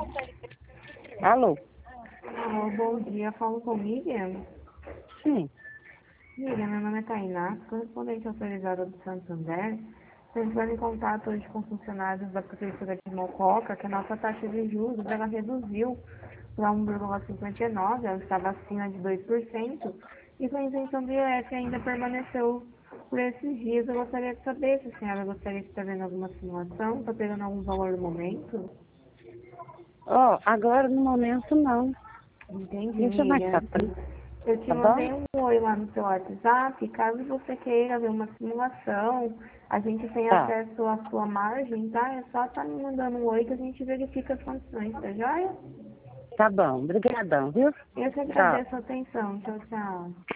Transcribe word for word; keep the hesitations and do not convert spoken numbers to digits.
Alô? Alô, bom dia. Falo com Miriam. Sim. Miriam, meu nome é Tainá, correspondente autorizada do Santander. Estou entrando em contato hoje com funcionários da Prefeitura de Mococa, que a nossa taxa de juros ela reduziu para um vírgula cinquenta e nove, ela estava acima de dois por cento, e com a isenção do I O F ainda permaneceu por esses dias. Eu gostaria de saber se a senhora gostaria de estar vendo alguma simulação, está pegando algum valor no momento? Ó, agora no momento não. Entendi, Deixa mais Miriam. tarde, Eu te tá bom? mandei um oi lá no seu WhatsApp. Caso você queira ver uma simulação, a gente tem Tá, acesso à sua margem, tá? É só estar me mandando um oi que a gente verifica as condições, tá joia? tá bom. Obrigadão, viu? Eu que Tchau. agradeço a atenção. Tchau, tchau.